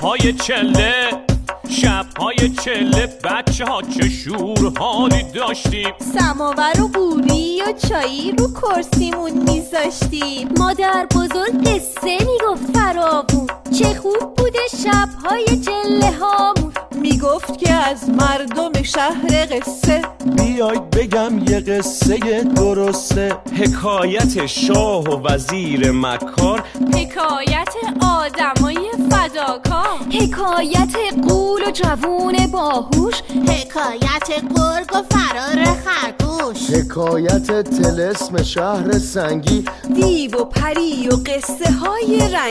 شب‌های چله بچه ها چه شور حالی داشتیم. سماور و بوری و چایی رو کرسیمون میذاشتیم. مادر بزرگ قصه میگفت فراوون، چه خوب بوده شب‌های چله هامون. میگفت که از مردم شهر قصه بیاید بگم یه قصه درسته. حکایت شاه و وزیر مکار، حکایت آدمای فداکار، حکایت غول و جوون باهوش، حکایت گرگ و فرار خرگوش، حکایت طلسم شهر سنگی، دیو و پری و قصه های رنگی.